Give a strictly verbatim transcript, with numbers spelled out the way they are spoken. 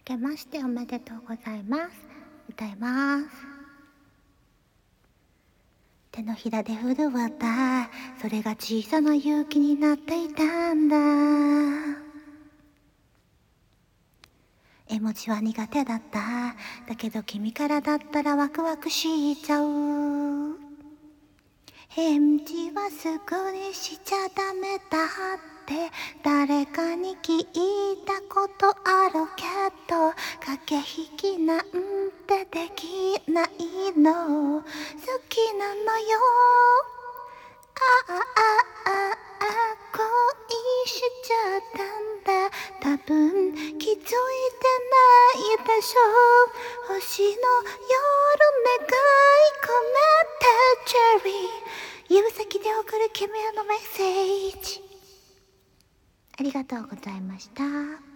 けましておめでとうございます。歌います。手のひらで震った、それが小さな勇気になっていたんだ。絵文字は苦手だった。だけど君からだったらワクワクしちゃう。返事はすぐにしちゃダメだって誰かに聞いたことあるけど、駆け引きなんてできないの。好きなのよ。あああああ恋しちゃったんだ。多分気づいてないでしょ。星の夜願い込めてチェリー、指先で送る君へのメッセージ。ありがとうございました。